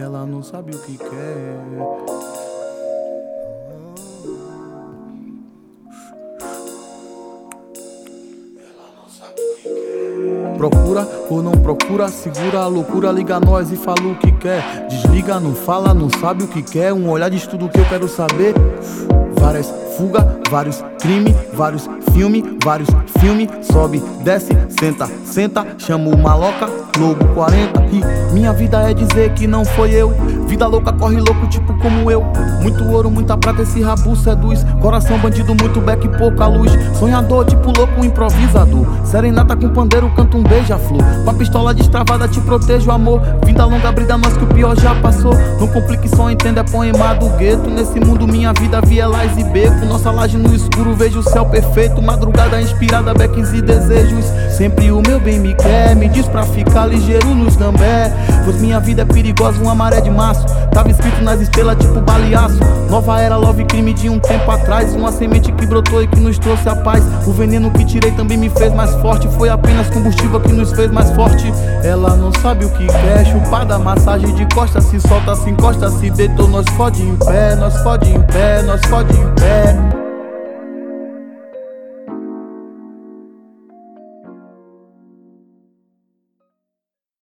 ela não sabe o que quer. Procura ou não procura, segura a loucura, liga nós e fala o que quer. Desliga, não fala, não sabe o que quer. Um olhar diz tudo que eu quero saber. Várias fugas, vários crime, vários filme, sobe, desce, senta, senta, chama o maloca, lobo 40. E minha vida é dizer que não foi eu. Vida louca, corre louco, tipo como eu. Muito ouro, muita prata, esse rabu seduz. Coração bandido, muito beck, pouca luz. Sonhador, tipo louco, improvisador. Serenata com pandeiro, canto um beija-flor. Com a pistola destravada, te protejo, amor. Vida longa, brida nós que o pior já passou. Não complique, só entenda, é poema do gueto. Nesse mundo, minha vida, vielais e beco. Nossa laje no escuro, vejo o céu perfeito. Madrugada inspirada, becks e desejos. Sempre o meu bem me quer, me diz pra ficar ligeiro nos gambé. Pois minha vida é perigosa, uma maré de março. Tava escrito nas estrelas, tipo baleaço. Nova era, love crime de um tempo atrás. Uma semente que brotou e que nos trouxe a paz. O veneno que tirei também me fez mais forte. Foi apenas combustível que nos fez mais forte. Ela não sabe o que quer. Chupada, massagem de costa, se solta, se encosta, se deitou. Nós fode em pé, nós fode em pé, nós fode em pé.